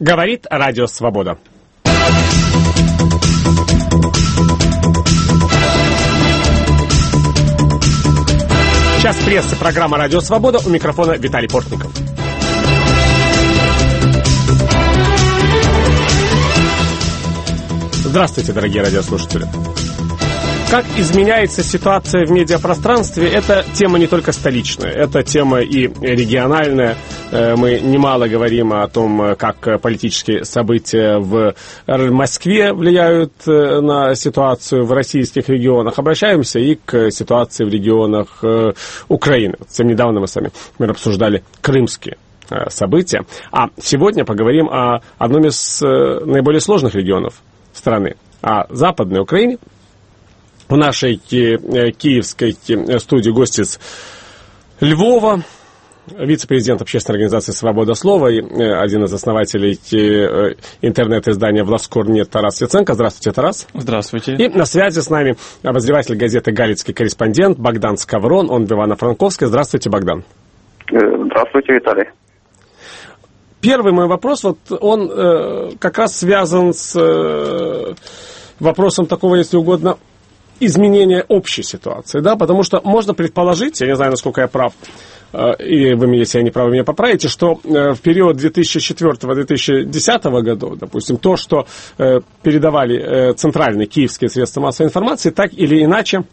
Говорит Радио Свобода. Час прессы, программа «Радио Свобода», у микрофона Виталий Портников. Здравствуйте, дорогие радиослушатели. Как изменяется ситуация в медиапространстве, это тема не только столичная, это тема и региональная. Мы немало говорим о том, как политические события в Москве влияют на ситуацию в российских регионах. Обращаемся и к ситуации в регионах Украины. Совсем недавно мы с вами обсуждали крымские события. А сегодня поговорим о одном из наиболее сложных регионов страны, о Западной Украине. В нашей киевской студии гость из Львова, вице-президент общественной организации «Свобода слова» и один из основателей интернет-издания «Власкор.нет» Тарас Яценко. Здравствуйте, Тарас. Здравствуйте. И на связи с нами обозреватель газеты «Галицкий корреспондент» Богдан Скаврон, он в Ивано-Франковске. Здравствуйте, Богдан. Здравствуйте, Виталий. Первый мой вопрос, он как раз связан с вопросом такого, если угодно, изменения общей ситуации, да, потому что можно предположить, я не знаю, насколько я прав, и вы, если я не прав, меня поправите, что в период 2004-2010 годов, допустим, то, что передавали центральные киевские средства массовой информации, так или иначе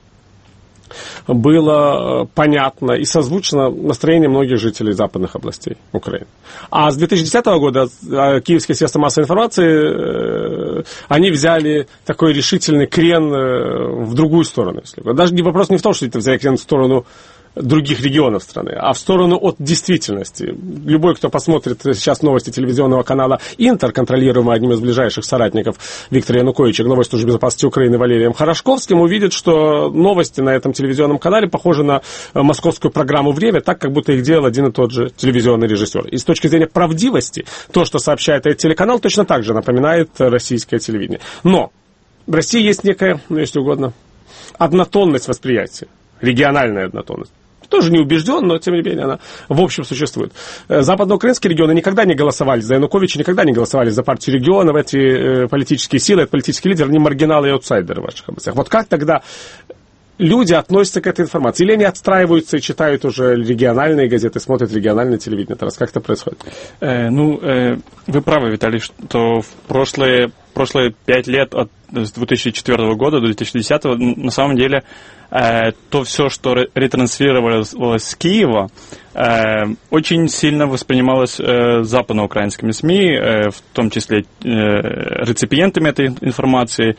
было понятно и созвучно настроение многих жителей западных областей Украины. А с 2010 года киевские средства массовой информации, они взяли такой решительный крен в другую сторону. Даже вопрос не в том, что это взяли крен в сторону других регионов страны, а в сторону от действительности. Любой, кто посмотрит сейчас новости телевизионного канала «Интер», контролируемого одним из ближайших соратников Виктора Януковича, новости службы безопасности Украины Валерием Хорошковским, увидит, что новости на этом телевизионном канале похожи на московскую программу «Время», так, как будто их делал один и тот же телевизионный режиссер. И с точки зрения правдивости, то, что сообщает этот телеканал, точно так же напоминает российское телевидение. Но в России есть некая, если угодно, однотонность восприятия, региональная однотонность. Тоже не убежден, но, тем не менее, она в общем существует. Западноукраинские регионы никогда не голосовали за Януковича, никогда не голосовали за партию регионов. Эти политические силы, это политические лидеры, они маргиналы и аутсайдеры в ваших областях. Вот как тогда люди относятся к этой информации? Или они отстраиваются и читают уже региональные газеты, смотрят региональное телевидение? Тарас, как это происходит? Вы правы, Виталий, что в прошлые 5 лет с 2004 года до 2010 на самом деле то все, что ретранслировалось с Киева, очень сильно воспринималось западноукраинскими СМИ, в том числе реципиентами этой информации.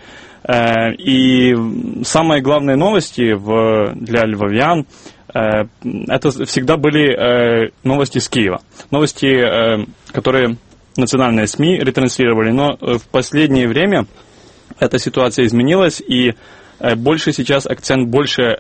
И самые главные новости для львовян это всегда были новости с Киева. Новости, которые национальные СМИ ретранслировали. Но в последнее время эта ситуация изменилась, и больше сейчас акцент больше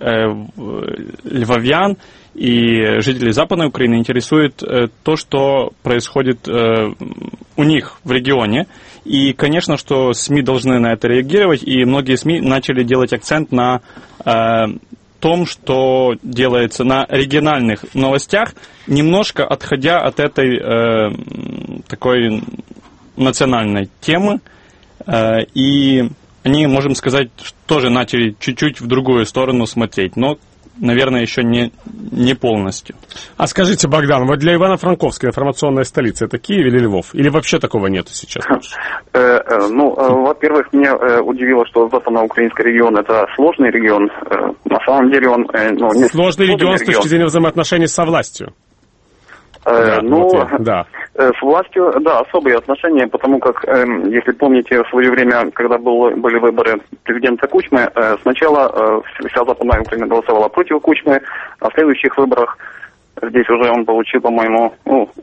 львовян и жителей Западной Украины интересует то, что происходит у них в регионе. И, конечно, что СМИ должны на это реагировать, и многие СМИ начали делать акцент на том, что делается на региональных новостях, немножко отходя от этой такой национальной темы. И они, можем сказать, тоже начали чуть-чуть в другую сторону смотреть, но, наверное, еще не полностью. А скажите, Богдан, вот для Ивано-Франковской информационная столица это Киев или Львов? Или вообще такого нету сейчас? Во-первых, меня удивило, что западноукраинский регион это сложный регион. На самом деле он не сложный регион с точки зрения взаимоотношений со властью. С властью, да, особые отношения, потому как, если помните, в свое время, когда были выборы президента Кучмы, сначала вся Западная Украина голосовала против Кучмы, а в следующих выборах здесь уже он получил, по-моему,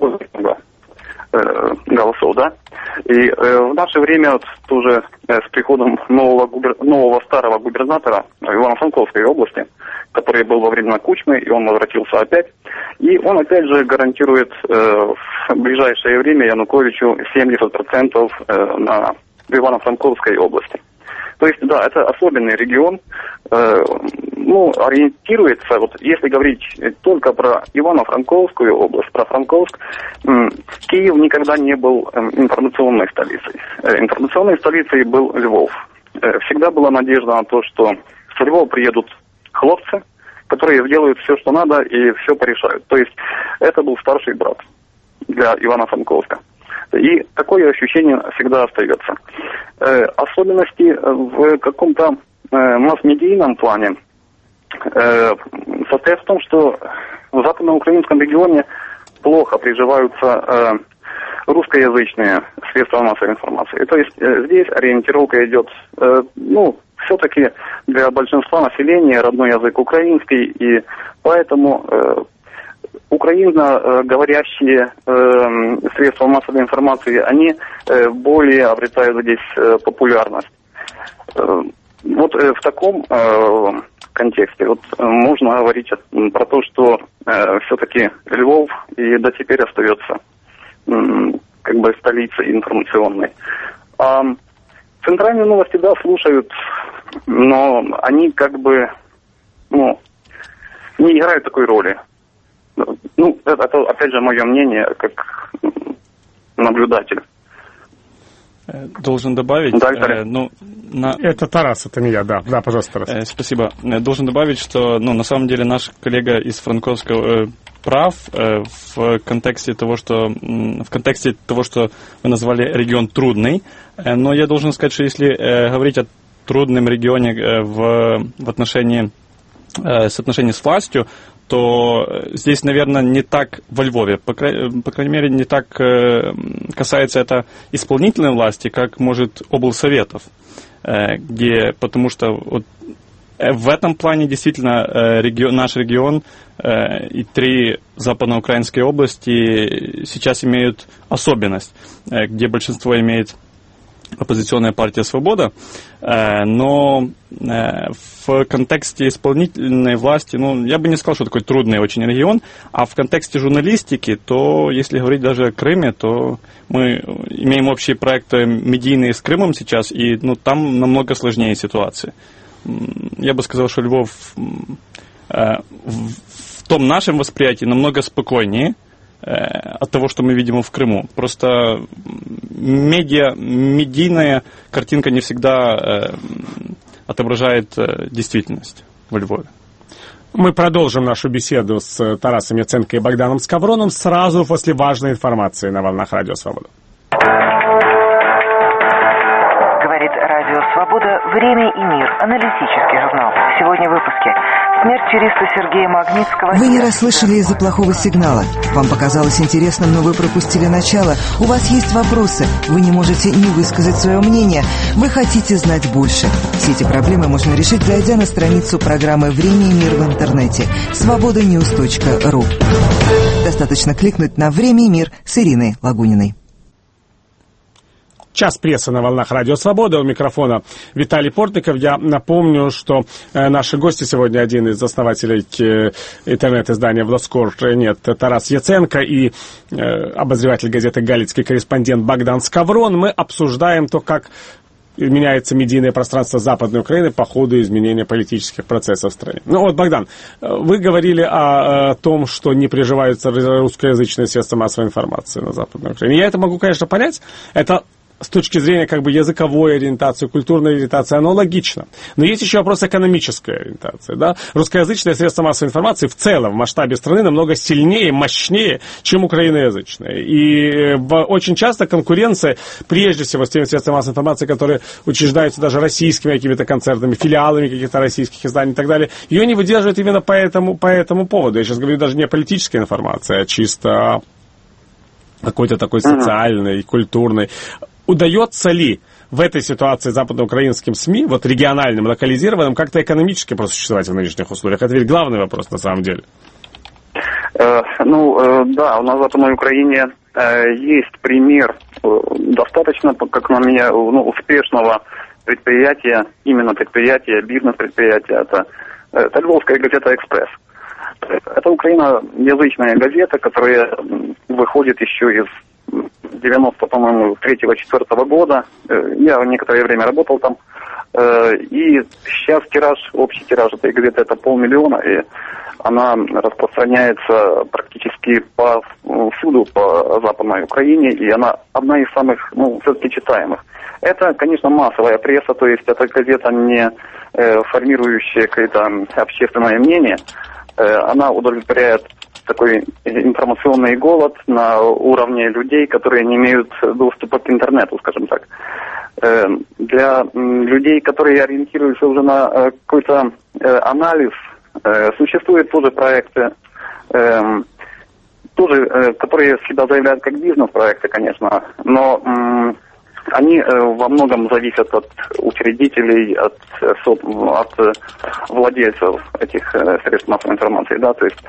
голосов, да. И в наше время тоже с приходом нового старого губернатора Ивано-Франковской области, который был во время Кучмы, и он возвратился опять, и он опять же гарантирует в ближайшее время Януковичу 70% в Ивано-Франковской области. То есть, да, это особенный регион, ориентируется, вот если говорить только про Ивано-Франковскую область, про Франковск, Киев никогда не был информационной столицей. Информационной столицей был Львов. Всегда была надежда на то, что с Львова приедут хлопцы, которые сделают все, что надо, и все порешают. То есть это был старший брат для Ивано-Франковска. И такое ощущение всегда остается. Особенности в каком-то масс-медийном плане состоят в том, что в западноукраинском регионе плохо приживаются русскоязычные средства массовой информации. То есть здесь ориентировка идет, все-таки для большинства населения родной язык украинский, и поэтому украиноговорящие средства массовой информации, они более обретают здесь популярность. Вот в таком контексте можно говорить про то, что все-таки Львов и до теперь остается столицей информационной. А центральные новости, да, слушают, но они не играют такой роли. Это опять же мое мнение, как наблюдатель. Должен добавить... Это Тарас, это не я, да. Да, пожалуйста, Тарас. Спасибо. Должен добавить, что на самом деле наш коллега из Франковского прав в контексте того, что вы назвали регион трудный. Но я должен сказать, что если говорить о трудном регионе в отношении соотношения с властью, то здесь, наверное, не так во Львове, по крайней мере, не так касается это исполнительной власти, как, может, облсоветов, потому что в этом плане действительно наш регион и 3 западноукраинские области сейчас имеют особенность, где большинство имеет оппозиционная партия «Свобода», но в контексте исполнительной власти, я бы не сказал, что такой трудный очень регион, а в контексте журналистики, то, если говорить даже о Крыме, то мы имеем общие проекты медийные с Крымом сейчас, и там намного сложнее ситуация. Я бы сказал, что Львов в том нашем восприятии намного спокойнее от того, что мы видим в Крыму. Просто медийная картинка не всегда отображает действительность во Львове. Мы продолжим нашу беседу с Тарасом Яценко и Богданом Скавроном сразу после важной информации на волнах Радио Свобода. Говорит Радио Свобода «Время и мир». Аналитический журнал. Сегодня в выпуске. Смерть юриста Сергея Магнитского... Вы не расслышали из-за плохого сигнала. Вам показалось интересным, но вы пропустили начало. У вас есть вопросы. Вы не можете не высказать свое мнение. Вы хотите знать больше. Все эти проблемы можно решить, зайдя на страницу программы «Время и мир» в интернете. svobodanews.ru. Достаточно кликнуть на «Время и мир» с Ириной Лагуниной. Час прессы на волнах Радио Свобода. У микрофона Виталий Портников. Я напомню, что наши гости сегодня один из основателей интернет-издания «Власкор.нет» Тарас Яценко и обозреватель газеты «Галицкий корреспондент» Богдан Скаврон. Мы обсуждаем то, как меняется медийное пространство Западной Украины по ходу изменения политических процессов в стране. Богдан, вы говорили о том, что не приживаются русскоязычные средства массовой информации на Западной Украине. Я это могу, конечно, понять. Это с точки зрения языковой ориентации, культурной ориентации, оно логично. Но есть еще вопрос экономической ориентации. Да? Русскоязычные средства массовой информации в целом в масштабе страны намного сильнее, мощнее, чем украиноязычные. И очень часто конкуренция, прежде всего, с теми средствами массовой информации, которые учреждаются даже российскими какими-то концертами, филиалами каких-то российских изданий и так далее, ее не выдерживают именно по этому поводу. Я сейчас говорю даже не о политической информации, а чисто какой-то такой социальной, культурной. Удается ли в этой ситуации западноукраинским СМИ, региональным, локализированным, как-то экономически просуществовать в нынешних условиях? Это ведь главный вопрос на самом деле. Да, у нас в Западной Украине есть пример достаточно, как на меня, успешного предприятия, именно предприятия, бизнес-предприятия. Это Львовская газета «Экспресс». Это украиноязычная газета, которая выходит еще из 93-4 года. Я некоторое время работал там. И сейчас общий тираж этой газеты это 500 000, и она распространяется практически всюду по Западной Украине, и она одна из самых, все-таки читаемых. Это, конечно, массовая пресса, то есть эта газета не формирующая какое-то общественное мнение, она удовлетворяет такой информационный голод на уровне людей, которые не имеют доступа к интернету, скажем так. Для людей, которые ориентируются уже на какой-то анализ, существуют тоже проекты, которые всегда заявляют как бизнес-проекты, конечно, но они во многом зависят от учредителей, от владельцев этих средств массовой информации, да, то есть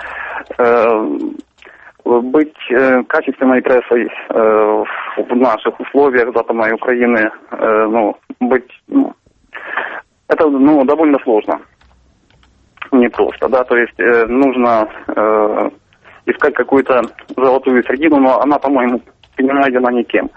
быть качественной прессой в наших условиях Западной Украины, это довольно сложно, непросто, да, то есть нужно искать какую-то золотую середину, но она, по-моему, не найдена никем.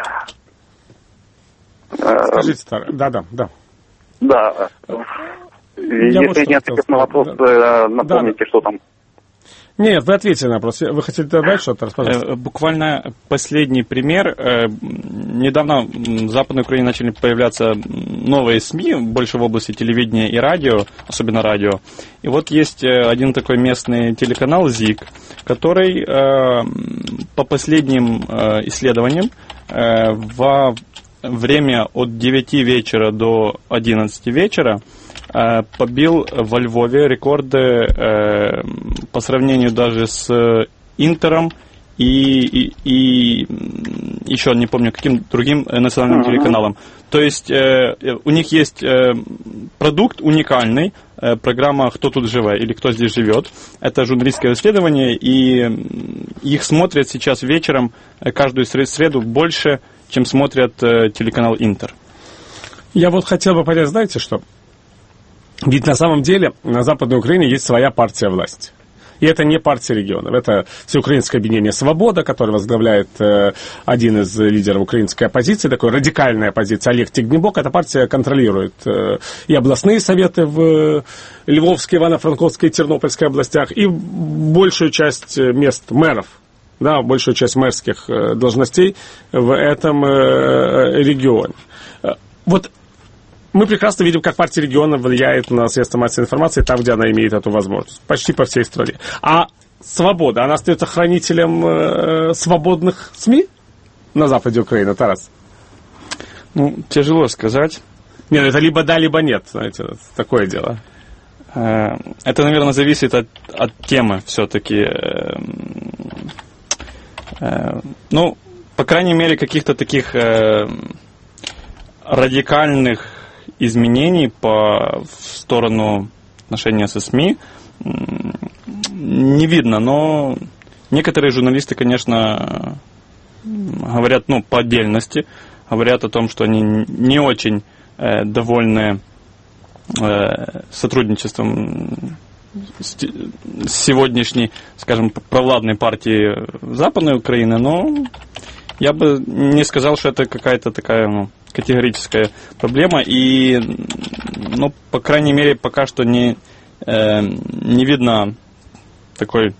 Скажите, да. Да. Если не ответить на вопрос, напомните, что там. Нет, вы ответили на вопрос. Вы хотели добавить что-то? Пожалуйста. Буквально последний пример. Недавно в Западной Украине начали появляться новые СМИ, больше в области телевидения и радио, особенно радио. И вот есть один такой местный телеканал ЗИК, который по последним исследованиям во время от 9 вечера до 11 вечера побил во Львове рекорды по сравнению даже с Интером и еще не помню каким другим национальным телеканалом. То есть у них есть продукт уникальный, программа «Кто тут живе» или «Кто здесь живет». Это журналистское исследование, и их смотрят сейчас вечером каждую среду больше, чем смотрят телеканал «Интер». Я вот хотел бы понять, знаете что? Ведь на самом деле на Западной Украине есть своя партия власти. И это не партия регионов. Это Всеукраинское объединение «Свобода», которое возглавляет один из лидеров украинской оппозиции, такой радикальной оппозиции, Олег Тягнебок. Эта партия контролирует и областные советы в Львовской, Ивано-Франковской и Тернопольской областях, и большую часть мест мэров. Да, большую часть мэрских должностей в этом регионе. Вот мы прекрасно видим, как партия региона влияет на средства массовой информации там, где она имеет эту возможность. Почти по всей стране. А «Свобода», она остается хранителем свободных СМИ на западе Украины, Тарас? Тяжело сказать. Нет, это либо да, либо нет. Знаете, такое дело. Это, наверное, зависит от темы все-таки. По крайней мере, каких-то таких радикальных изменений в сторону отношения со СМИ не видно, но некоторые журналисты, конечно, говорят, по отдельности, говорят о том, что они не очень довольны сотрудничеством с сегодняшней, скажем, провладной партией Западной Украины, но я бы не сказал, что это какая-то такая, категорическая проблема, и, по крайней мере, пока что не видно такой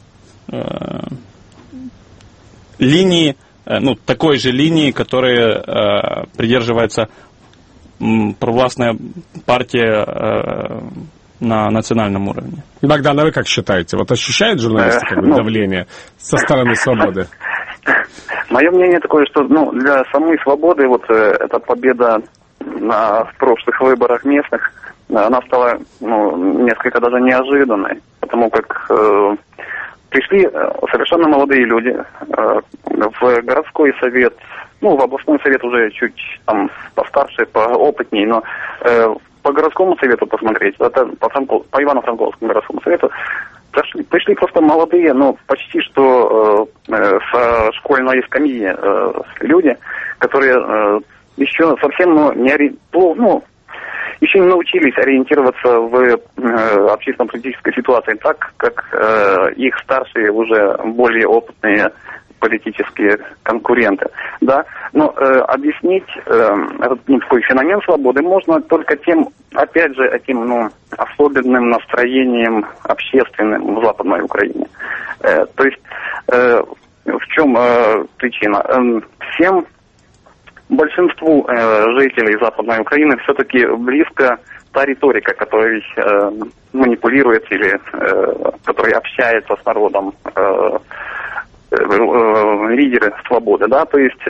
линии, такой же линии, которая придерживается провластная партия на национальном уровне. Богдан, а вы как считаете? Вот ощущают журналисты давление со стороны «Свободы»? Мое мнение такое, что для самой «Свободы» эта победа в прошлых выборах местных, она стала несколько даже неожиданной, потому как пришли совершенно молодые люди в городской совет, в областной совет уже чуть постарше, поопытнее, но по городскому совету посмотреть, это по Ивано-Франковскому городскому совету, пришли просто молодые, почти что со школьной скамьи люди, которые еще совсем еще не научились ориентироваться в общественно-политической ситуации так, как их старшие, уже более опытные политические конкуренты, да, но объяснить этот такой феномен свободы можно только тем, опять же, этим особенным настроением общественным в Западной Украине. То есть в чем причина? Большинству жителей Западной Украины все-таки близко та риторика, которой манипулирует или которой общается с народом лидеры свободы, да, то есть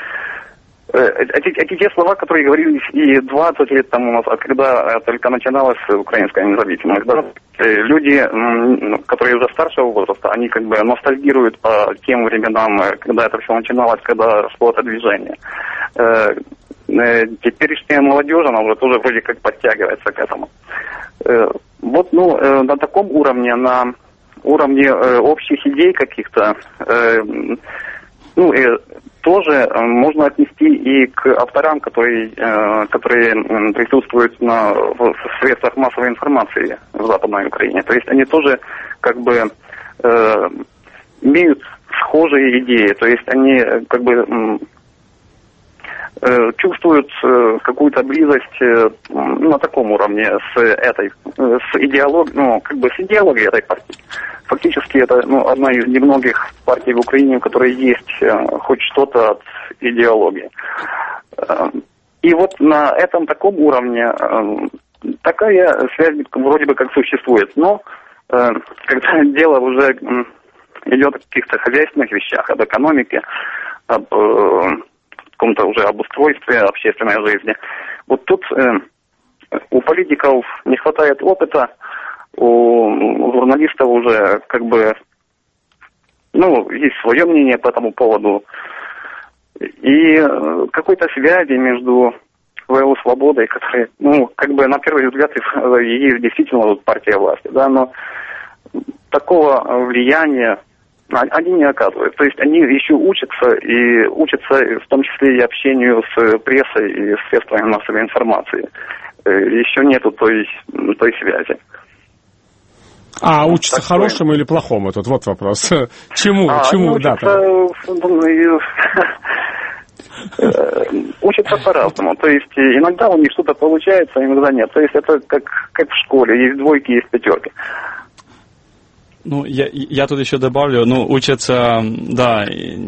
эти те слова, которые говорились и 20 лет тому назад, когда только начиналась украинская независимость, да, люди, которые уже старшего возраста, они как бы ностальгируют по тем временам, когда это все начиналось, когда шло это движение. Теперешняя молодежь, она уже тоже вроде как подтягивается к этому. Вот, на таком уровне, на уровне общих идей каких-то, тоже можно отнести и к авторам, которые присутствуют в средствах массовой информации в Западной Украине. То есть они тоже как бы имеют схожие идеи, то есть они как бы чувствуют какую-то близость на таком уровне с идеологией этой партии. Фактически это одна из немногих партий в Украине, у которой есть хоть что-то от идеологии. И вот на этом таком уровне такая связь вроде бы как существует. Но когда дело уже идет о каких-то хозяйственных вещах, об экономике, об каком-то уже обустройстве общественной жизни, вот тут у политиков не хватает опыта, у журналистов уже как бы, есть свое мнение по этому поводу. И какой-то связи между ВЛ «Свободой», которая, как бы на первый взгляд, есть действительно партия власти, да, но такого влияния они не оказывают. То есть они еще учатся в том числе и общению с прессой и средствами массовой информации. Еще нету той связи. А учатся хорошему или плохому? Тут вот вопрос. Чему? Да. Учатся по-разному. То есть иногда у них что-то получается, иногда нет. То есть это как в школе. Есть двойки, есть пятерки. Я тут еще добавлю, учатся, да,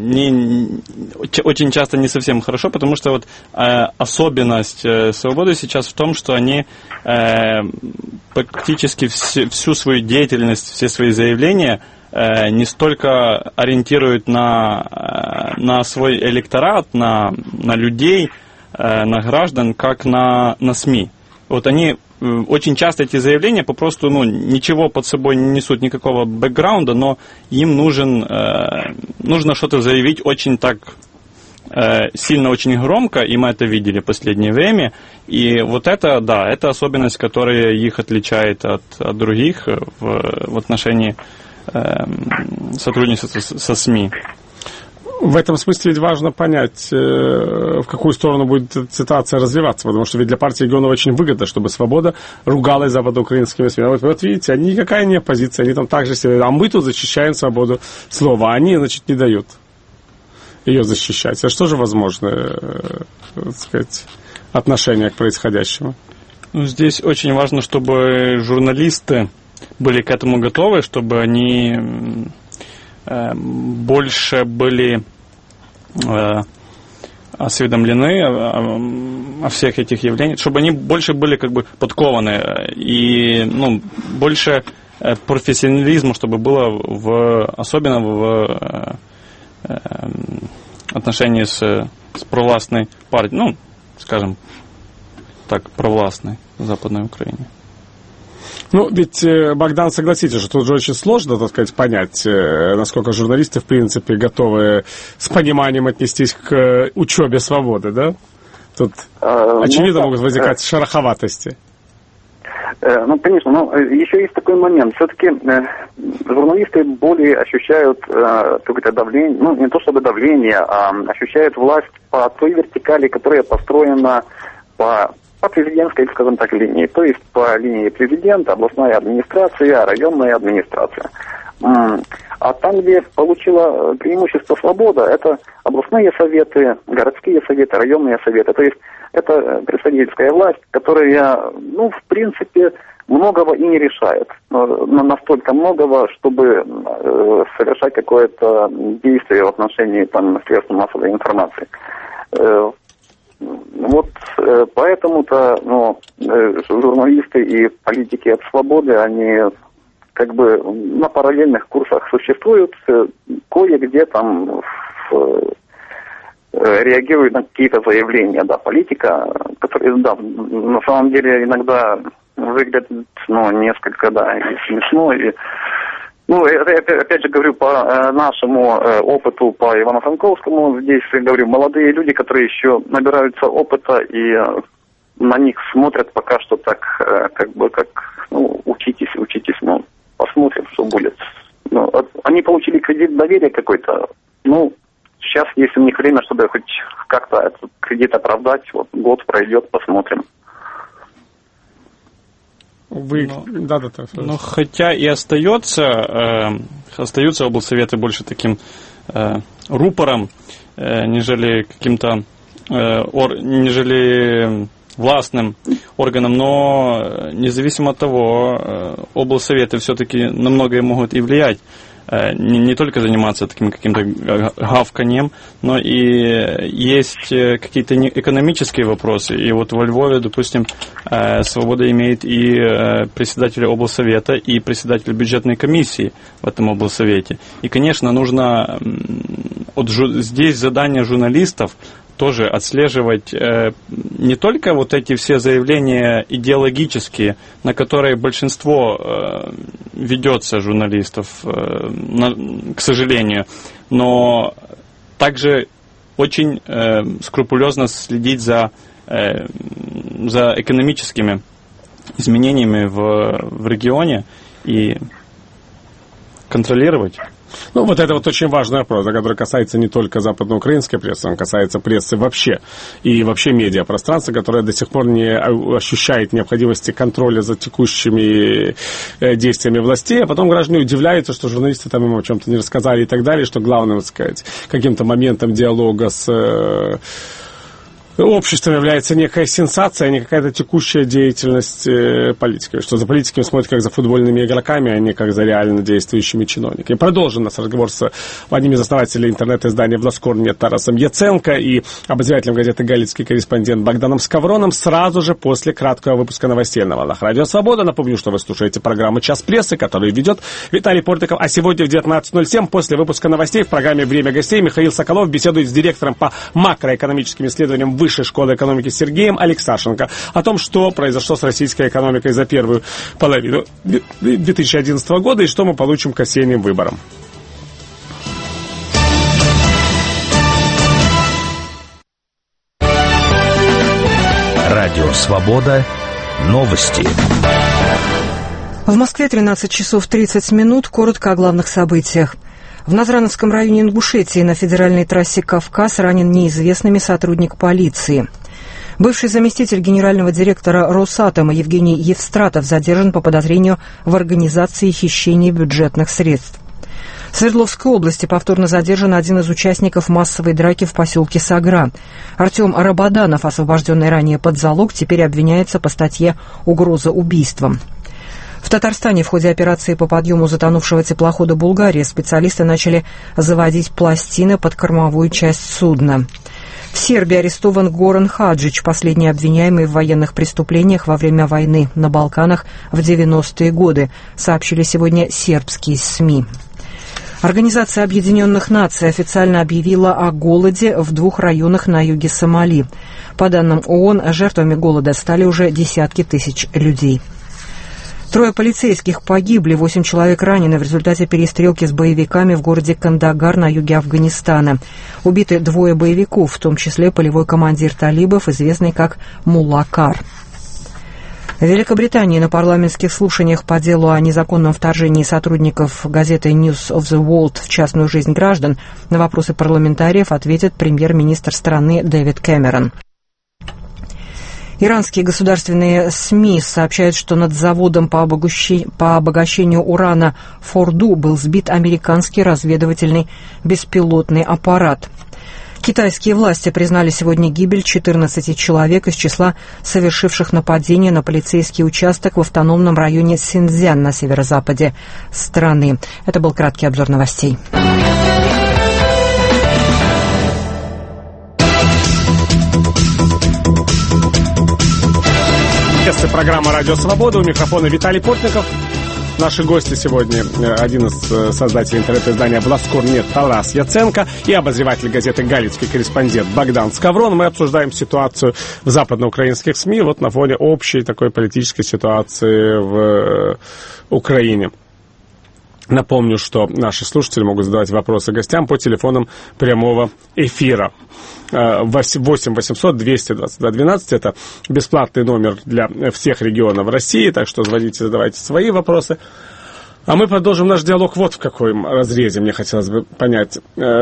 очень часто не совсем хорошо, потому что вот особенность свободы сейчас в том, что они практически всю свою деятельность, все свои заявления не столько ориентируют на свой электорат, на людей, на граждан, как на СМИ. Вот они очень часто эти заявления попросту ничего под собой не несут, никакого бэкграунда, но им нужно что-то заявить очень так сильно, очень громко, и мы это видели в последнее время. И вот это, да, это особенность, которая их отличает от других в отношении сотрудничества со СМИ. В этом смысле ведь важно понять, в какую сторону будет ситуация развиваться, потому что ведь для партии регионов очень выгодно, чтобы «Свобода» ругалась западноукраинскими СМИ. Вот видите, они никакая не оппозиция, они там также себе, а мы тут защищаем свободу слова, а они, значит, не дают ее защищать. А что же возможно, так сказать, отношение к происходящему? Здесь очень важно, чтобы журналисты были к этому готовы, чтобы они больше были осведомлены о всех этих явлениях, чтобы они больше были как бы подкованы и больше профессионализма, чтобы было особенно в отношении с провластной партией, скажем так, провластной в Западной Украине. Ведь, Богдан, согласитесь, что тут же очень сложно, так сказать, понять, насколько журналисты, в принципе, готовы с пониманием отнестись к учебе свободы, да? Тут, очевидно, могут возникать шероховатости. Конечно, но еще есть такой момент. Все-таки журналисты более ощущают какое-то давление, не то чтобы давление, а ощущают власть по той вертикали, которая построена по президентской, скажем так, линии. То есть по линии президента, областная администрация, районная администрация. А там, где получила преимущество свобода, это областные советы, городские советы, районные советы. То есть это представительская власть, которая, в принципе, многого и не решает. Но настолько многого, чтобы совершать какое-то действие в отношении средств массовой информации. Поэтому-то журналисты и политики от свободы, они на параллельных курсах существуют, кое-где реагируют на какие-то заявления, политика, которые, на самом деле иногда выглядит, несколько, и смешно, и опять же говорю по нашему опыту по Ивано-Франковскому, здесь, говорю, молодые люди, которые еще набираются опыта, и на них смотрят пока что так, учитесь, посмотрим, что будет. Они получили кредит доверия какой-то, сейчас есть у них время, чтобы хоть как-то этот кредит оправдать, год пройдет, посмотрим. Хотя и остаются облсоветы больше таким рупором, нежели каким-то, нежели властным органом, но независимо от того, облсоветы все-таки на многое могут и влиять. Не только заниматься таким каким-то гавканьем, но и есть какие-то экономические вопросы. И во Львове, допустим, Свобода имеет и председателя облсовета, и председателя бюджетной комиссии в этом облсовете. И, конечно, нужно здесь задание журналистов тоже отслеживать не только эти все заявления идеологические, на которые большинство ведется журналистов, к сожалению, но также очень скрупулезно следить за экономическими изменениями в регионе и контролировать. Это очень важный вопрос, который касается не только западноукраинской прессы, он касается прессы вообще. И вообще медиапространства, которое до сих пор не ощущает необходимости контроля за текущими действиями властей, а потом граждане удивляются, что журналисты им о чем-то не рассказали и так далее, что главным, каким-то моментом диалога с обществом является некая сенсация, а не какая-то текущая деятельность политиков. Что за политиками смотрят как за футбольными игроками, а не как за реально действующими чиновниками. Продолжим наш разговор с одним из основателей интернет-издания «Власкорне» Тарасом Яценко и обозревателем газеты «Галицкий корреспондент» Богданом Скавроном сразу же после краткого выпуска новостей на волнах Радио Свобода. Напомню, что вы слушаете программу «Час прессы», которую ведет Виталий Портиков. А сегодня в 19:07 после выпуска новостей в программе «Время гостей» Михаил Соколов беседует с директором по макроэкономическим исследованиям Высшей школы экономики Сергеем Алексашенко о том, что произошло с российской экономикой за первую половину 2011 года и что мы получим к осенним выборам. Радио «Свобода». Новости. В Москве 13 часов 30 минут. Коротко о главных событиях. В Назрановском районе Ингушетии на федеральной трассе «Кавказ» ранен неизвестными сотрудник полиции. Бывший заместитель генерального директора Росатома Евгений Евстратов задержан по подозрению в организации хищения бюджетных средств. В Свердловской области повторно задержан один из участников массовой драки в поселке Сагра. Артем Рабаданов, освобожденный ранее под залог, теперь обвиняется по статье «Угроза убийством». В Татарстане в ходе операции по подъему затонувшего теплохода «Булгария» специалисты начали заводить пластины под кормовую часть судна. В Сербии арестован Горан Хаджич, последний обвиняемый в военных преступлениях во время войны на Балканах в 90-е годы, сообщили сегодня сербские СМИ. Организация Объединенных Наций официально объявила о голоде в 2 районах на юге Сомали. По данным ООН, жертвами голода стали уже десятки тысяч людей. 3 полицейских погибли, 8 человек ранены в результате перестрелки с боевиками в городе Кандагар на юге Афганистана. Убиты 2 боевиков, в том числе полевой командир талибов, известный как Мулла Кар. В Великобритании на парламентских слушаниях по делу о незаконном вторжении сотрудников газеты News of the World в частную жизнь граждан на вопросы парламентариев ответит премьер-министр страны Дэвид Кэмерон. Иранские государственные СМИ сообщают, что над заводом по обогащению урана Форду был сбит американский разведывательный беспилотный аппарат. Китайские власти признали сегодня гибель 14 человек из числа совершивших нападение на полицейский участок в автономном районе Синьцзян на северо-западе страны. Это был краткий обзор новостей. Программа «Радио Свобода». У микрофона Виталий Портников. Наши гости сегодня один из создателей интернет-издания «Бласкор.нет» Тарас Яценко и обозреватель газеты «Галицкий корреспондент» Богдан Скаврон. Мы обсуждаем ситуацию в западноукраинских СМИ вот на фоне общей такой политической ситуации в Украине. Напомню, что наши слушатели могут задавать вопросы гостям по телефонам прямого эфира. 8 800 222 12 это бесплатный номер для всех регионов России, так что звоните, задавайте свои вопросы. А мы продолжим наш диалог вот в каком разрезе, мне хотелось бы понять.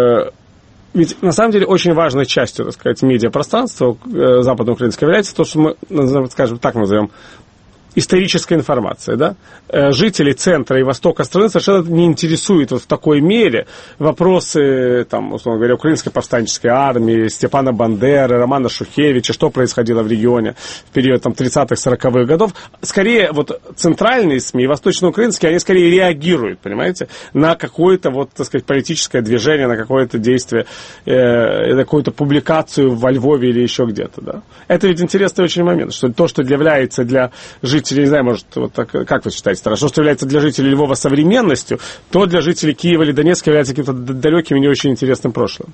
Ведь на самом деле очень важной частью, так сказать, медиапространства западноукраинского является то, что мы, скажем так, назовем историческая информация, да? Жителей центра и востока страны совершенно не интересуют вот в такой мере вопросы, там, условно говоря, украинской повстанческой армии, Степана Бандеры, Романа Шухевича, что происходило в регионе в период там 30-х, 40-х годов. Скорее, вот центральные СМИ, восточноукраинские, они скорее реагируют, понимаете, на какое-то, вот, так сказать, политическое движение, на какое-то действие, на какую-то публикацию во Львове или еще где-то, да? Это ведь интересный очень момент, что то, что является для жителей, не знаю, может, вот так, как вы считаете, Тарас, что является для жителей Львова современностью, то для жителей Киева или Донецка является каким-то далеким и не очень интересным прошлым?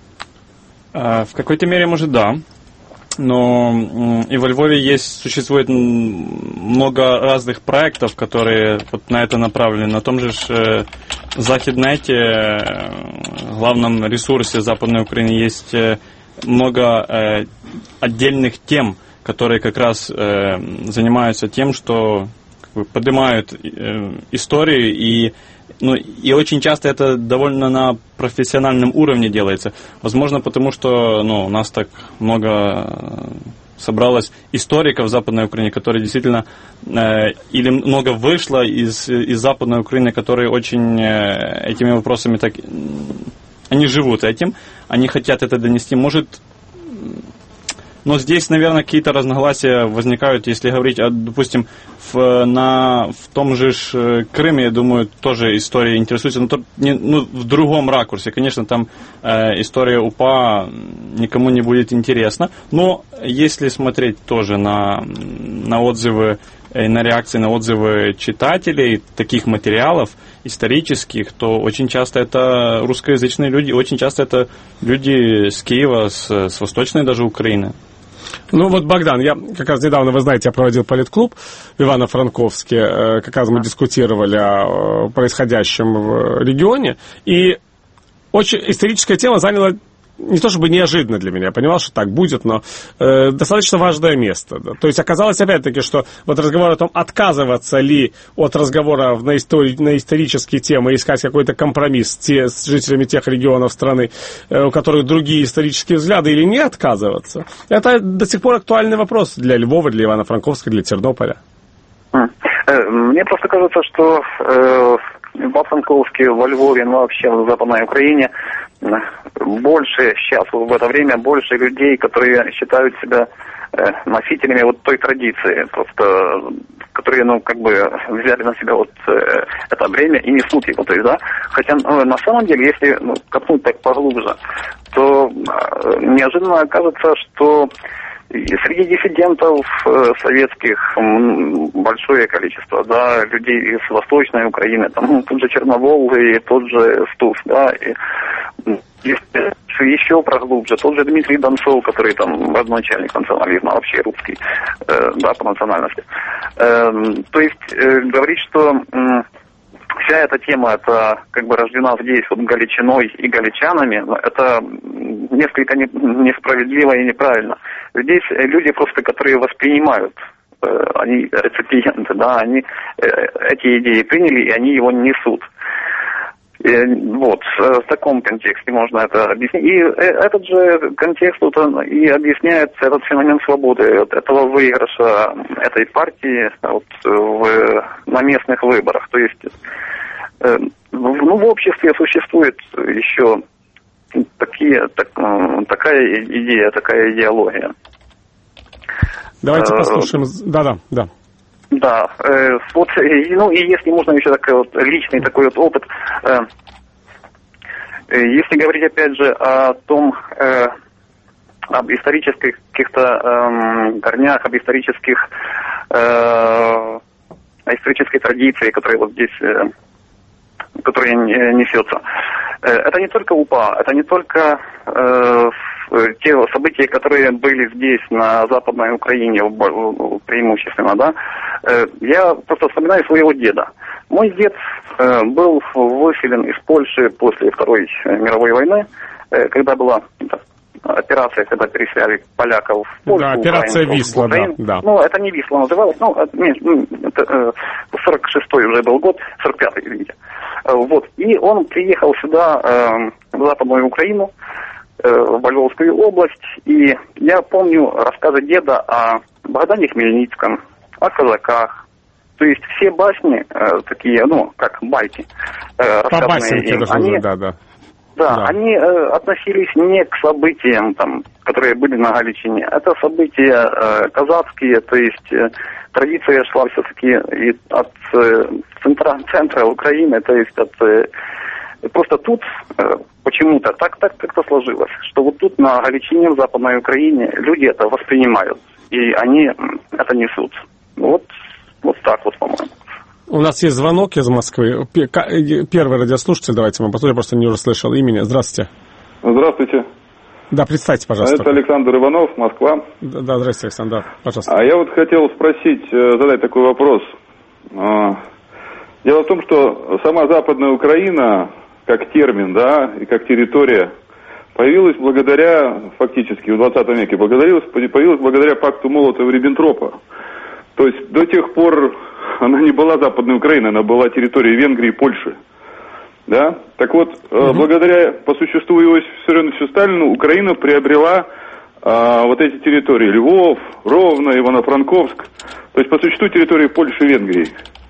В какой-то мере, может, да. Но и во Львове существует много разных проектов, которые вот на это направлены. На том же Захиднете, главном ресурсе Западной Украины, есть много отдельных тем, которые как раз занимаются тем, что поднимают историю, и очень часто это довольно на профессиональном уровне делается. Возможно, потому что у нас так много собралось историков в Западной Украине, которые действительно, или много вышло из Западной Украины, которые очень этими вопросами так, они живут этим, они хотят это донести. Может, но здесь, наверное, какие-то разногласия возникают, если говорить, допустим, в том же Крыме, я думаю, тоже история интересуется, но в другом ракурсе. Конечно, там история УПА никому не будет интересна, но если смотреть тоже на отзывы, на реакции на отзывы читателей таких материалов исторических, то очень часто это русскоязычные люди, очень часто это люди с Киева, с восточной даже Украины. Ну вот, Богдан, я как раз недавно, вы знаете, я проводил политклуб в Ивано-Франковске, как раз мы дискутировали о происходящем в регионе, и очень историческая тема заняла не то чтобы неожиданно для меня, я понимал, что так будет, но достаточно важное место. Да. То есть оказалось, опять-таки, что вот разговор о том, отказываться ли от разговора на исторические темы, искать какой-то компромисс с жителями тех регионов страны, у которых другие исторические взгляды, или не отказываться, это до сих пор актуальный вопрос для Львова, для Ивано-Франковска, для Тернополя. Мне просто кажется, что во Франковске, во Львове, вообще в Западной Украине больше сейчас, в это время, больше людей, которые считают себя носителями вот той традиции, просто, которые, взяли на себя вот это бремя и несут его, то есть, да. Хотя, на самом деле, если копнуть так поглубже, то неожиданно окажется, что среди диссидентов советских большое количество, да, людей из Восточной Украины, там, тот же Черновол и тот же Стус, да, и если еще проглубже, тот же Дмитрий Донцов, который там родоначальник национализма, вообще русский, да, по национальности. То есть говорить, что вся эта тема, это рождена здесь вот Галичиной и галичанами, это несколько несправедливо и неправильно. Здесь люди просто, которые воспринимают, они реципиенты, да, они эти идеи приняли, и они его несут. Вот, в таком контексте можно это объяснить. И этот же контекст вот он и объясняет этот феномен свободы, вот этого выигрыша этой партии вот, на местных выборах. То есть, в обществе существует еще такая идея, такая идеология. Давайте послушаем. Да. Да, вот, ну и если можно еще такой вот личный такой вот опыт, если говорить опять же о том, об исторических каких-то корнях, об исторической традиции, которая вот здесь, которая несется, это не только УПА, это не только те события, которые были здесь, на Западной Украине, преимущественно, да, я просто вспоминаю своего деда. Мой дед был выселен из Польши после Второй мировой войны, когда была операция, когда переселяли поляков в Польшу. Да, операция Висла, да. Ну, это не Висла называлось, ну, это 46-й уже был год, 45-й, извините. Вот, и он приехал сюда, в Западную Украину, в Львовскую область, и я помню рассказы деда о Богдане Хмельницком, о казаках. То есть все басни такие, ну, как байки, рассказанные им, они относились не к событиям, там, которые были на Галичине. Это события казацкие, то есть традиция шла все-таки от центра Украины, то есть от... Просто тут почему-то так как-то сложилось, что вот тут на Галичине, в Западной Украине люди это воспринимают, и они это несут. Вот так вот, по-моему. У нас есть звонок из Москвы. Первый радиослушатель, давайте мы послушаем, я просто не услышал имени. Здравствуйте. Здравствуйте. Да, представьте, пожалуйста. Это Александр Иванов, Москва. Да, здравствуйте, Александр, пожалуйста. А я вот хотел задать такой вопрос. Дело в том, что сама Западная Украина, как термин, да, и как территория, появилась фактически, в 20 веке, появилась благодаря пакту Молотова-Риббентропа. То есть до тех пор она не была Западной Украиной, она была территорией Венгрии и Польши. Да? Так вот, благодаря, по существу Иосифу Виссарионовичу Сталину, Украина приобрела вот эти территории: Львов, Ровно, Ивано-Франковск. То есть, по существу, территории Польши и Венгрии.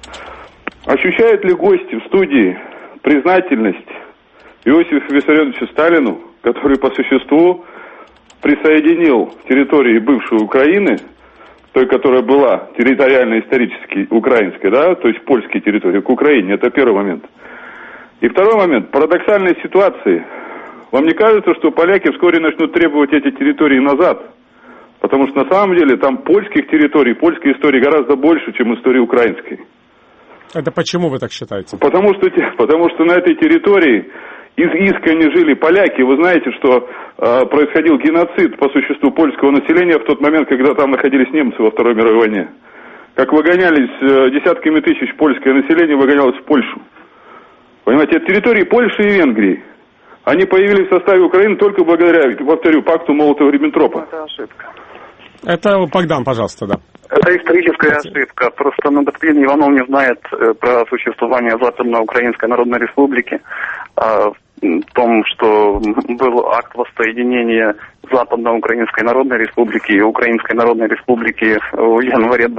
Ощущают ли гости в студии признательность Иосифу Виссарионовичу Сталину, который по существу присоединил территории бывшей Украины, той, которая была территориально-исторически украинской, да, то есть польские территории, к Украине? Это первый момент. И второй момент. Парадоксальной ситуации. Вам не кажется, что поляки вскоре начнут требовать эти территории назад? Потому что на самом деле там польских территорий, польской истории гораздо больше, чем истории украинской. Это почему вы так считаете? Потому что на этой территории искренне жили поляки. Вы знаете, что происходил геноцид по существу польского населения в тот момент, когда там находились немцы во Второй мировой войне. Как выгонялись десятками тысяч польское население, выгонялось в Польшу. Понимаете, это территории Польши и Венгрии. Они появились в составе Украины только благодаря, повторю, пакту Молотова-Риббентропа. Это ошибка. Это Богдан, пожалуйста, да. Это историческая ошибка. Просто господин Иванов не знает про существование Западноукраинской Народной Республики, о том, что был акт воссоединения Западноукраинской Народной Республики и Украинской Народной Республики в январе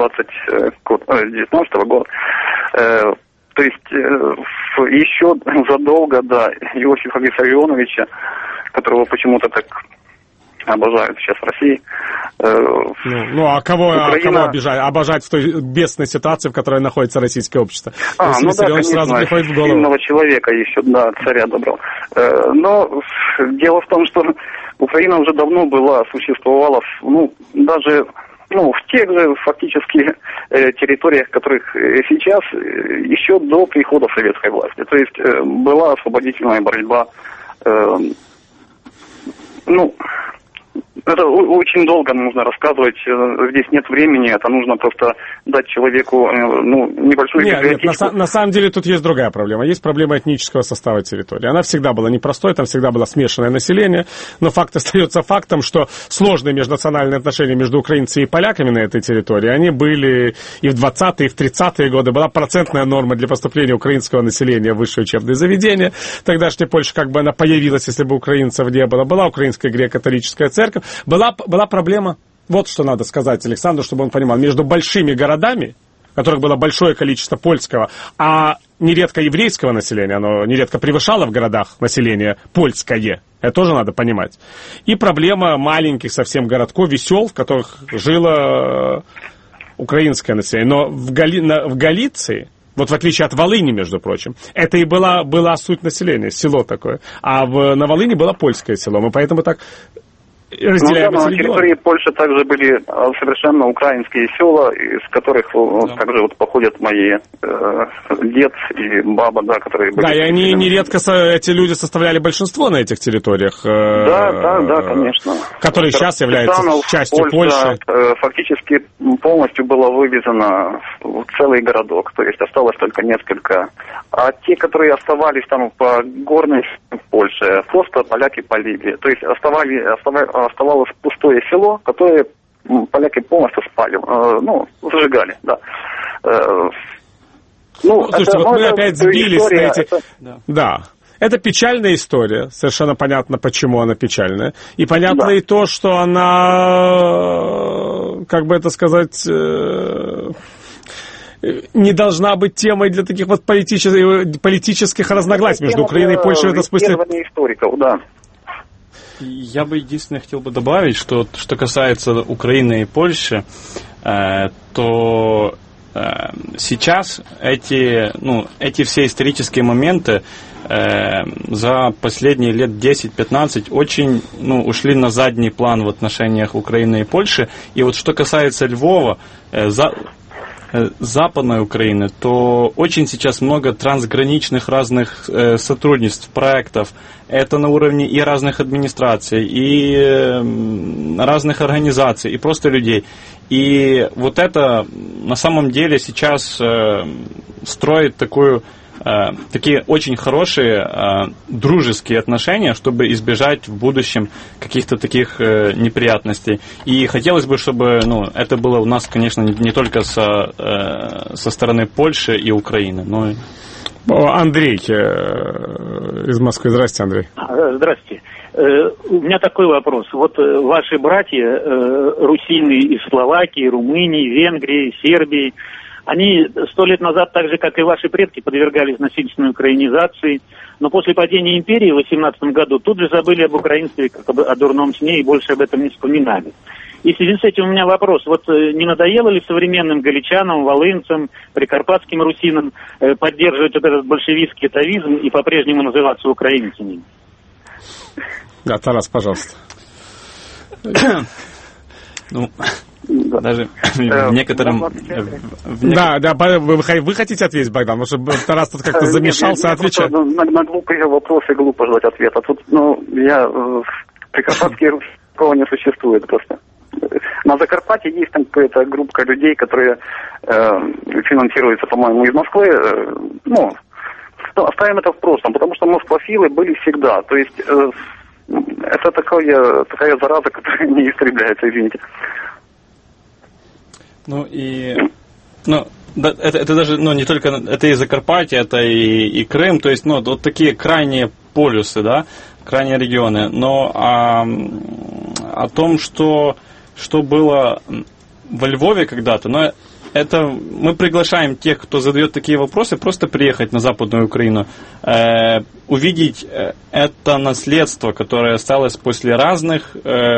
2019 года. То есть еще задолго до Иосифа Виссарионовича, которого почему-то так обожают сейчас в России. А кого обижать? Обожать в той бедственной ситуации, в которой находится российское общество. Виссарионович сразу приходит в голову. Сильного человека еще, да, царя добрал. Но дело в том, что Украина уже давно существовала, даже... в тех же фактически территориях, которых сейчас, еще до прихода советской власти. То есть была освободительная борьба, Это очень долго нужно рассказывать, здесь нет времени, это нужно просто дать человеку небольшую библиотечку. Нет, на самом деле тут есть другая проблема. Есть проблема этнического состава территории. Она всегда была непростой, там всегда было смешанное население, но факт остается фактом, что сложные межнациональные отношения между украинцами и поляками на этой территории, они были и в 20-е, и в 30-е годы. Была процентная норма для поступления украинского населения в высшие учебные заведения. Тогдашняя Польша, как бы она появилась, если бы украинцев не было. Была украинская греко-католическая церковь. Была проблема, вот что надо сказать Александру, чтобы он понимал, между большими городами, в которых было большое количество польского, а нередко еврейского населения, оно нередко превышало в городах население польское, это тоже надо понимать. И проблема маленьких совсем городков, весел, в которых жило украинское население. Но в Галиции, вот в отличие от Волыни, между прочим, это и была суть населения, село такое, а на Волыни было польское село, мы поэтому так... На территории Польши также были совершенно украинские села, из которых также походят мои дед и баба, которые были... Да, и они нередко, эти люди составляли большинство на этих территориях. Да, конечно. Которые сейчас являются частью Польши. Фактически полностью была вывезена в целый городок, то есть осталось только несколько. А те, которые оставались там по горной Польше, просто поляки полили. То есть оставалось пустое село, которое поляки полностью спали, зажигали, да. Слушайте, мы опять сбились на эти... Да. Это печальная история, совершенно понятно, почему она печальная. И понятно и то, что она, как бы это сказать... не должна быть темой для таких вот политических разногласий между Украиной и Польшей в этом смысле. Историков, да. Я бы единственное хотел бы добавить, что касается Украины и Польши, то сейчас эти все исторические моменты за последние лет 10-15 очень ушли на задний план в отношениях Украины и Польши. И вот что касается Львова, Западной Украины, то очень сейчас много трансграничных разных сотрудничеств, проектов. Это на уровне и разных администраций, и разных организаций, и просто людей. И вот это на самом деле сейчас строит такие очень хорошие дружеские отношения, чтобы избежать в будущем каких-то таких неприятностей. И хотелось бы, чтобы это было у нас, конечно, не только со стороны Польши и Украины, но и... Андрей из Москвы. Здравствуйте, Андрей. Здравствуйте. У меня такой вопрос. Вот ваши братья, русины из Словакии, Румынии, Венгрии, Сербии, они 100 лет назад, так же, как и ваши предки, подвергались насильственной украинизации, но после падения империи в 18 году тут же забыли об украинстве, как о дурном сне, и больше об этом не вспоминали. И в связи с этим у меня вопрос. Вот не надоело ли современным галичанам, волынцам, прикарпатским русинам поддерживать вот этот большевистский атовизм и по-прежнему называться украинцами? Да, Тарас, пожалуйста. Даже в некотором... Да, вы хотите ответить, Богдан? Потому что Тарас тут как-то замешался, отвечать. На глупые вопросы глупо ждать ответа. Тут, прикарпатские русские такого не существует просто. На Закарпатье есть там какая-то группа людей, которые финансируются, по-моему, из Москвы. Оставим это в прошлом, потому что москвофилы были всегда. То есть это такая зараза, которая не истребляется, извините. Это даже, не только, это и Закарпатье, это и Крым, то есть, вот такие крайние полюсы, да, крайние регионы. Но о том, что было во Львове когда-то, это мы приглашаем тех, кто задает такие вопросы, просто приехать на Западную Украину, увидеть это наследство, которое осталось после разных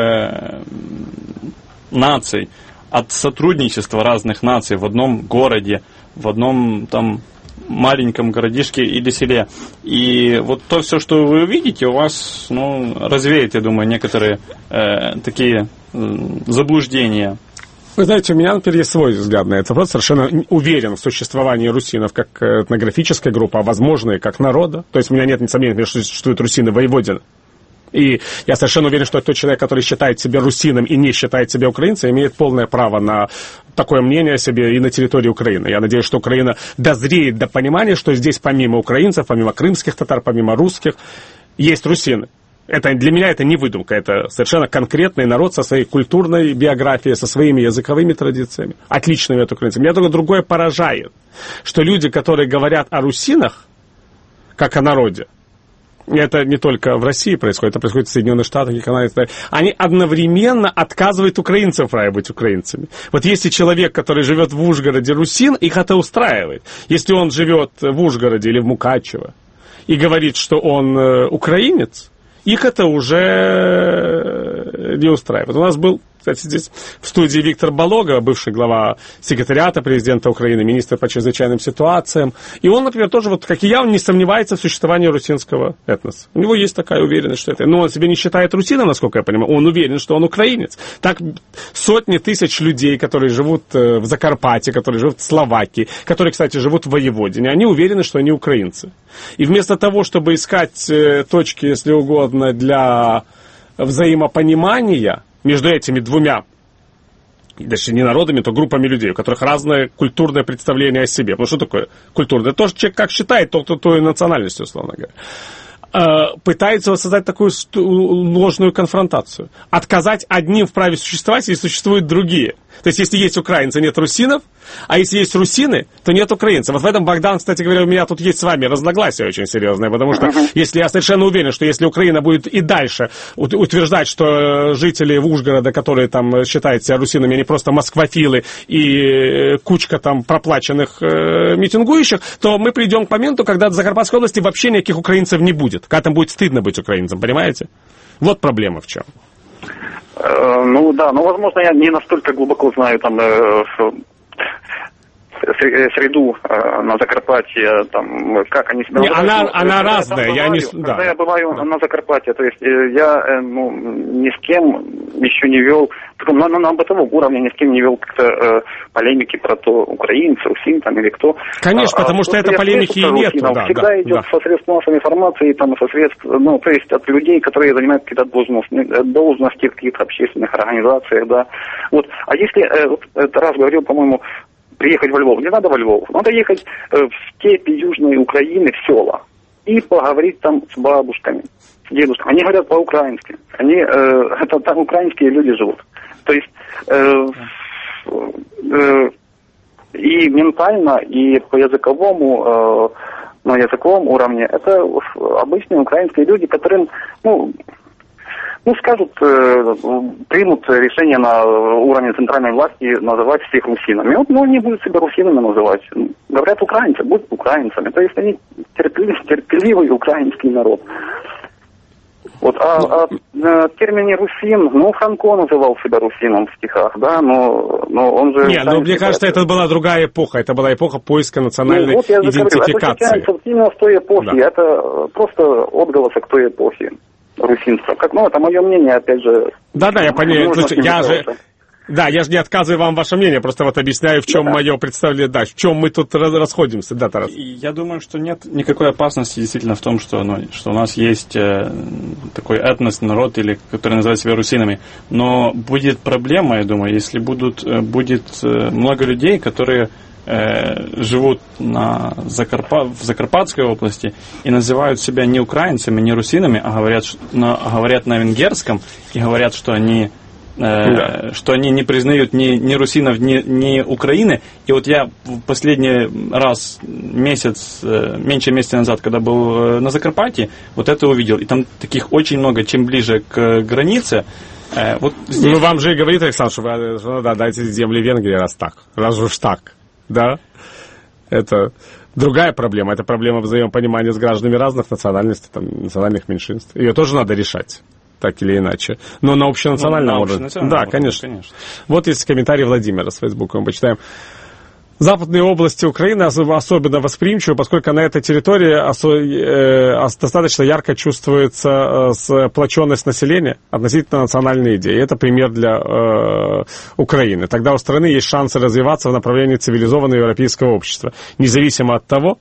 наций, от сотрудничества разных наций в одном городе, в одном там маленьком городишке или селе. И вот то все, что вы увидите, у вас развеет, я думаю, некоторые такие заблуждения. Вы знаете, у меня, например, есть свой взгляд на этот вопрос. Совершенно уверен в существовании русинов как этнографической группы, а возможно и как народа. То есть у меня нет сомнений, что существуют русины-воеводины. И я совершенно уверен, что тот человек, который считает себя русином и не считает себя украинцем, имеет полное право на такое мнение о себе и на территории Украины. Я надеюсь, что Украина дозреет до понимания, что здесь помимо украинцев, помимо крымских татар, помимо русских, есть русины. Это, для меня это не выдумка, это совершенно конкретный народ со своей культурной биографией, со своими языковыми традициями, отличными от украинцев. Меня только другое поражает, что люди, которые говорят о русинах, как о народе, это не только в России происходит, это происходит в Соединенных Штатах и Канаде. Они одновременно отказывают украинцам в праве быть украинцами. Вот если человек, который живет в Ужгороде, русин, их это устраивает. Если он живет в Ужгороде или в Мукачево и говорит, что он украинец, их это уже не устраивает. У нас был, кстати, здесь в студии Виктор Болога, бывший глава секретариата президента Украины, министр по чрезвычайным ситуациям. И он, например, тоже, вот, как и я, он не сомневается в существовании русинского этноса. У него есть такая уверенность, что это... Но он себя не считает русином, насколько я понимаю. Он уверен, что он украинец. Так сотни тысяч людей, которые живут в Закарпатье, которые живут в Словакии, которые, кстати, живут в Воеводине, они уверены, что они украинцы. И вместо того, чтобы искать точки, если угодно, для взаимопонимания между этими двумя, даже не народами, то группами людей, у которых разное культурное представление о себе. Ну, что такое культурное? То, что человек как считает, то и национальностью, условно говоря. Пытается воссоздать такую ложную конфронтацию. Отказать одним в праве существовать, если существуют другие. То есть, если есть украинцы, нет русинов, а если есть русины, то нет украинцев. Вот в этом, Богдан, кстати говоря, у меня тут есть с вами разногласие очень серьезное, потому что если я совершенно уверен, что если Украина будет и дальше утверждать, что жители Ужгорода, которые там считают себя русинами, они просто москвофилы и кучка там проплаченных митингующих, то мы придем к моменту, когда в Закарпатской области вообще никаких украинцев не будет. Когда там будет стыдно быть украинцем, понимаете? Вот проблема в чем. Ну да, но возможно я не настолько глубоко знаю там среду на Закарпатье, там, как они себя... Она разная. Когда я бываю на Закарпатье, то есть я ни с кем еще не вел, на бытовом уровне ни с кем не вел как-то полемики про то, украинцы, русин там или кто. Конечно, потому что это полемики и нет. Всегда идет со средств массовой информации, там, со средств, то есть от людей, которые занимают какие-то должности в каких-то общественных организациях, да. Вот. А если, раз говорил, по-моему, приехать во Львов. Не надо во Львов. Надо ехать в степи Южной Украины, в села. И поговорить там с бабушками, с дедушками. Они говорят по-украински. Это там украинские люди живут. То есть и ментально, и по языковому, на языковом уровне это обычные украинские люди, которым, скажут, примут решение на уровне центральной власти называть всех русинами. Они будут себя русинами называть. Говорят украинцы, будут украинцами. То есть они терпеливый украинский народ. Вот, о термине русин, Франко называл себя русином в стихах, да, но он же... мне кажется, это была другая эпоха, это была эпоха поиска национальной идентификации. Это именно с той эпохи, да. Это просто отголосок той эпохи. Русинство. Это мое мнение, опять же. Да, я понимаю. Я же не отказываю вам ваше мнение, просто объясняю, в чем мое представление, в чем мы тут расходимся, да, Тарас. Я думаю, что нет никакой опасности действительно в том, что у нас есть такой этнос, народ, который называет себя русинами. Но будет проблема, я думаю, если будет много людей, которые живут в Закарпатской области и называют себя не украинцами, не русинами, а говорят на венгерском и говорят, что они не признают ни русинов, ни Украины. И вот я в последний раз меньше месяца назад, когда был на Закарпатье, вот это увидел. И там таких очень много, чем ближе к границе. Вот здесь... вам же и говорит Александр, что дайте земли Венгрии, раз уж так. Да, это другая проблема. Это проблема взаимопонимания с гражданами разных национальностей, национальных меньшинств. Ее тоже надо решать, так или иначе. Но на общенациональном уровне. Да, конечно. Вот есть комментарий Владимира с Фейсбука, мы почитаем. Западные области Украины особенно восприимчивы, поскольку на этой территории достаточно ярко чувствуется сплоченность населения относительно национальной идеи. Это пример для Украины. Тогда у страны есть шансы развиваться в направлении цивилизованного европейского общества. Независимо от того, русинами эти люди считают себя или украинцы, поскольку все они граждане одной страны. Вот,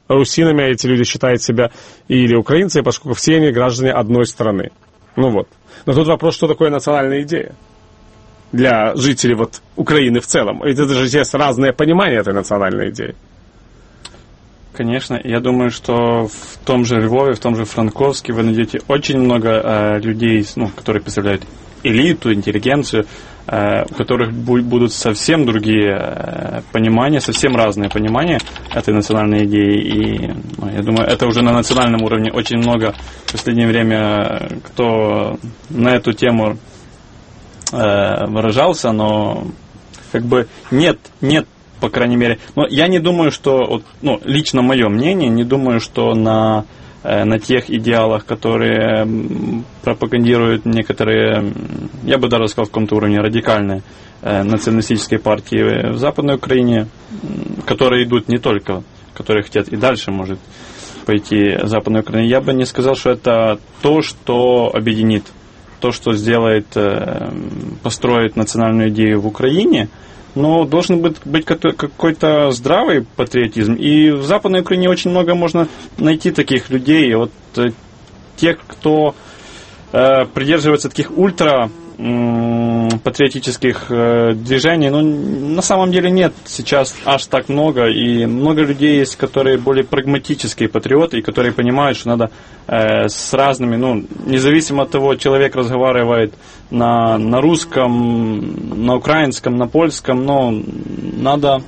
Ну вот. Но тут вопрос, что такое национальная идея для жителей вот Украины в целом. Ведь это же есть разное понимание этой национальной идеи. Конечно, я думаю, что в том же Львове, в том же Франковске вы найдете очень много людей, которые представляют элиту, интеллигенцию, у которых будут совсем другие понимания, совсем разные понимания этой национальной идеи. И я думаю, это уже на национальном уровне очень много в последнее время кто на эту тему выражался, но как бы нет, по крайней мере. Но я не думаю, что, лично мое мнение, не думаю, что на тех идеалах, которые пропагандируют некоторые, я бы даже сказал, в каком-то уровне радикальные националистические партии в Западной Украине, которые идут не только, которые хотят и дальше, может пойти в Западную Украину. Я бы не сказал, что это то, что объединит, то, что сделает, построит национальную идею в Украине. Но должен быть какой-то здравый патриотизм. И в Западной Украине очень много можно найти таких людей. Вот тех, кто придерживается таких ультрапатриотических движений, на самом деле нет сейчас аж так много. И много людей есть, которые более прагматические патриоты, и которые понимают, что надо с разными, независимо от того, человек разговаривает на русском, на украинском, на польском, но надо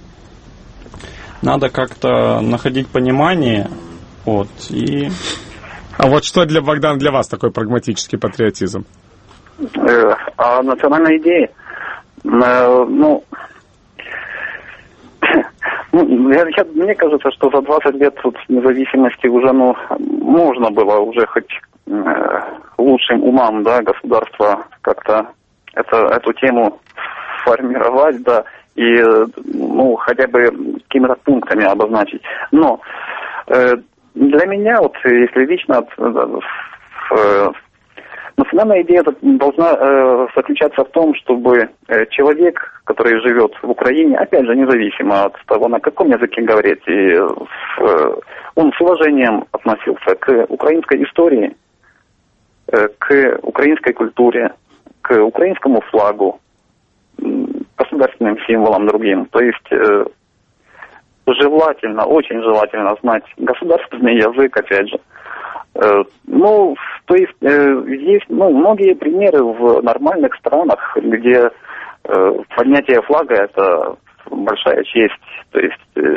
как-то находить понимание. Вот, и... А вот что, Богдан, для вас такой прагматический патриотизм? А национальная идея? Мне кажется, что за 20 лет независимости уже можно было уже хоть лучшим умам, да, государства как-то эту тему формировать, да, и хотя бы какими-то пунктами обозначить. Но для меня, если лично, национальная идея должна заключаться в том, чтобы человек, который живет в Украине, опять же, независимо от того, на каком языке говорит, и он с уважением относился к украинской истории, к украинской культуре, к украинскому флагу, государственным символам другим. То есть желательно, очень желательно знать государственный язык, опять же. То есть есть многие примеры в нормальных странах, где поднятие флага – это большая честь. То есть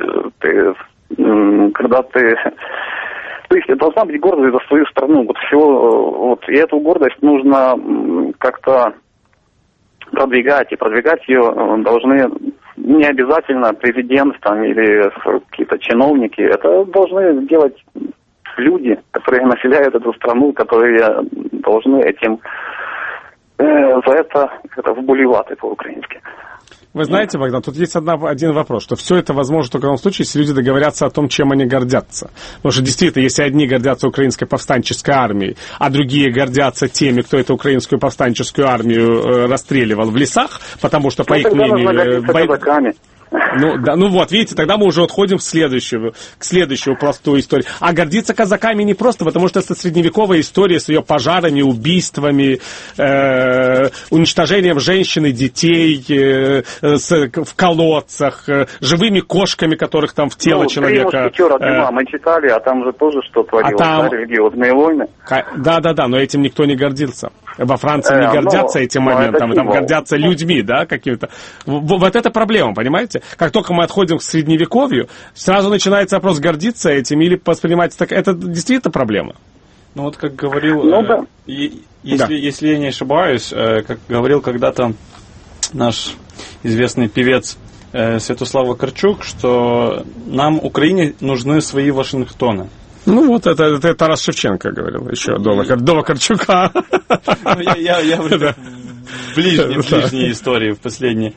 то есть должна быть гордость за свою страну. И эту гордость нужно как-то продвигать, и продвигать ее должны не обязательно президент или какие-то чиновники. Это должны делать люди, которые населяют эту страну, которые должны этим за это вболевать по-украински. Вы знаете, Богдан, тут есть один вопрос, что все это возможно только в том случае, если люди договорятся о том, чем они гордятся. Потому что действительно, если одни гордятся украинской повстанческой армией, а другие гордятся теми, кто эту украинскую повстанческую армию расстреливал в лесах, потому что, по их мнению... Видите, тогда мы уже отходим к следующему пласту истории. А гордиться казаками не просто, потому что это средневековая история с ее пожарами, убийствами, уничтожением женщин и детей в колодцах, живыми кошками, которых там в тело человека... Мы читали, а там же тоже что творилось, религиозные войны. Да, но этим никто не гордился. Во Франции не гордятся этим моментом, там гордятся людьми, да, какими-то. Вот это проблема, понимаете? Как только мы отходим к средневековью, сразу начинается вопрос, гордиться этим или воспринимать так. Это действительно проблема. Как говорил, если я не ошибаюсь, как говорил когда-то наш известный певец Святослав Вакарчук, что нам, Украине, нужны свои Вашингтоны. Это Тарас Шевченко говорил еще до Вакарчука. Я в ближней истории, в последней.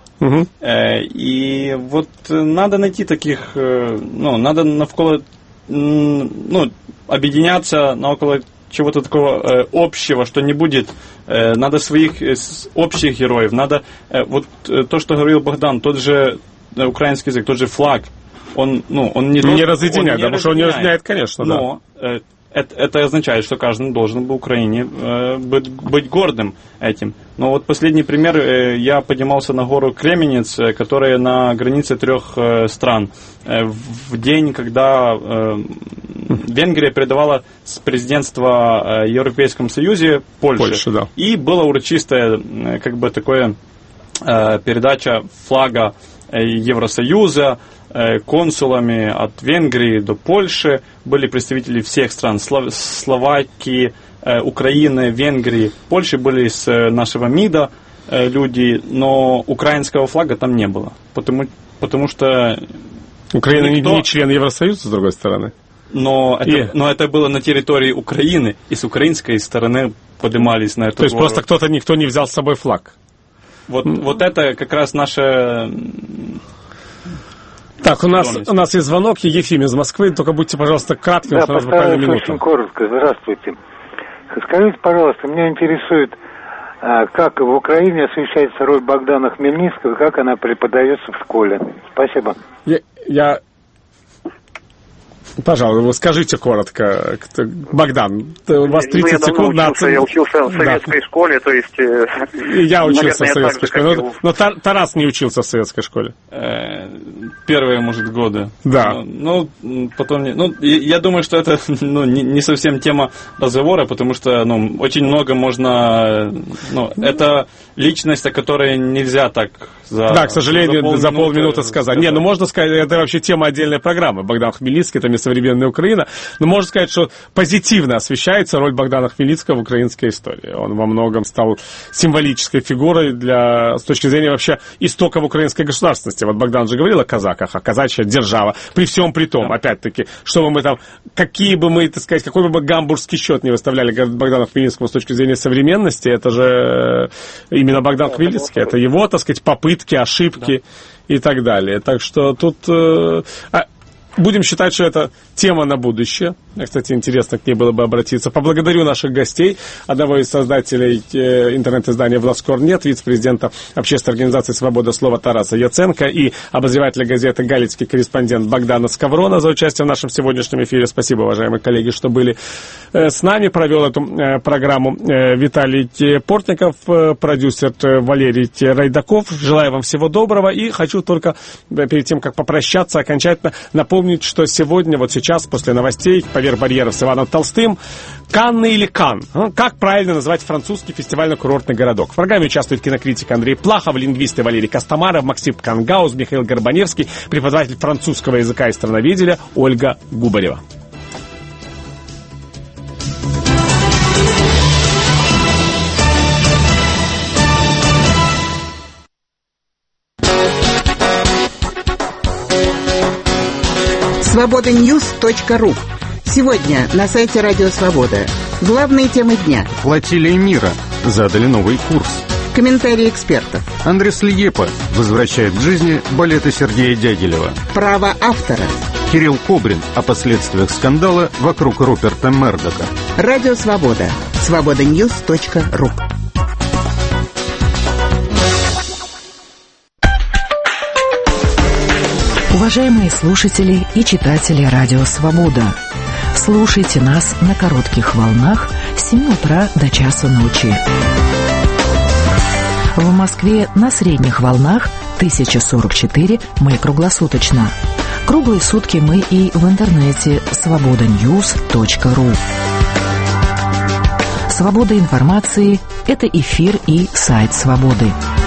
И надо найти таких, надо навколо, объединяться около чего-то такого общего, что не будет, надо своих общих героев, надо, то, что говорил Богдан, тот же украинский язык, тот же флаг, он не разъединяет, потому что он не разъединяет, конечно, но это означает, что каждый должен в Украине быть гордым этим. Но вот последний пример, я поднимался на гору Кременец, которая на границе 3 стран. В день, когда Венгрия передавала президентство Европейскому Союзу Польше, да. И была урочистая, как бы такое, передача флага Евросоюза консулами от Венгрии до Польши. Были представители всех стран, Словакии, Украины, Венгрии, Польши, были из нашего МИДа люди, но украинского флага там не было, потому что Украина не член Евросоюза, с другой стороны. Но это было на территории Украины, и с украинской стороны поднимались на эту То есть гору. Просто никто не взял с собой флаг. Вот это как раз наше... Так, у нас есть звонок, Ефим из Москвы, только будьте, пожалуйста, кратким, да, постараюсь очень коротко. Здравствуйте. Скажите, пожалуйста, меня интересует, как в Украине освещается роль Богдана Хмельницкого, как она преподается в школе. Спасибо. Пожалуйста, скажите коротко, Богдан, у вас 30 секунд на оценку. Я учился в советской школе, то есть... Я учился в советской школе, но Тарас не учился в советской школе. Первые, может, годы. Да. Потом... я думаю, что это не совсем тема разговора, потому что очень много можно... это личность, о которой нельзя так... Да, к сожалению, за полминуты сказать. Можно сказать, это вообще тема отдельной программы. Богдан Хмельницкий, это не современная Украина. Но можно сказать, что позитивно освещается роль Богдана Хмельницкого в украинской истории. Он во многом стал символической фигурой с точки зрения вообще истоков украинской государственности. Вот Богдан же говорил о казаках, а казачья держава. При всем при том, опять-таки, чтобы мы там, какой бы гамбургский счет не выставляли Богдану Хмельницкому с точки зрения современности, это же именно Богдан Хмельницкий. Это его, так сказать, попытки, ошибки и так далее. Так что тут будем считать, что это тема на будущее. Кстати, интересно к ней было бы обратиться. Поблагодарю наших гостей. Одного из создателей интернет-издания «Власкор.нет», вице-президента общественной организации «Свобода слова» Тараса Яценко и обозревателя газеты «Галицкий корреспондент» Богдана Скаврона за участие в нашем сегодняшнем эфире. Спасибо, уважаемые коллеги, что были с нами. Провел эту программу Виталий Портников, продюсер Валерий Райдаков. Желаю вам всего доброго. И хочу только перед тем, как попрощаться, окончательно напомнить, что сегодня, вот сейчас, после новостей, «Поверх барьеров» с Иваном Толстым, Канны или Кан? Как правильно назвать французский фестивально-курортный городок? В программе участвует кинокритик Андрей Плахов, лингвисты Валерий Костомаров, Максим Кангаус, Михаил Горбаневский, преподаватель французского языка и страноведения Ольга Губарева. Свободаньюз.ру. Сегодня на сайте Радио Свобода. Главные темы дня. Флотилия мира. Задали новый курс. Комментарии экспертов. Андрес Лиепа возвращает к жизни балеты Сергея Дягилева. Право автора. Кирилл Кобрин о последствиях скандала вокруг Руперта Мердока. Радио Свобода. Свободаньюз.ру. Уважаемые слушатели и читатели Радио Свобода, слушайте нас на коротких волнах с 7 утра до часу ночи. В Москве на средних волнах 1044 мы круглосуточно. Круглые сутки мы и в интернете свободаньюз.ру. Свобода информации – это эфир и сайт Свободы.